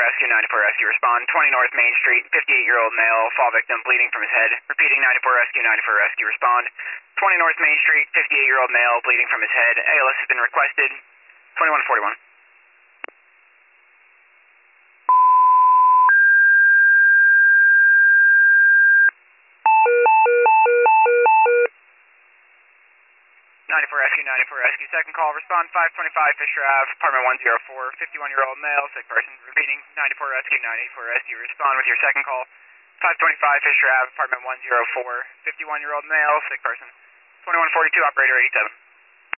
Rescue, 94 Rescue, respond. 20 North Main Street, 58-year-old male, fall victim, bleeding from his head. Repeating, 94 Rescue, 94 Rescue, respond. 20 North Main Street, 58-year-old male, bleeding from his head. ALS has been requested. 2141. Ninety-four Rescue, second call, respond 525 Fisher Ave, apartment 104, 51-year-old male, sick person. Repeating, 94 Rescue, respond with your second call. 525 Fisher Ave, apartment 104, 51-year-old male, sick person. 2142, operator 87.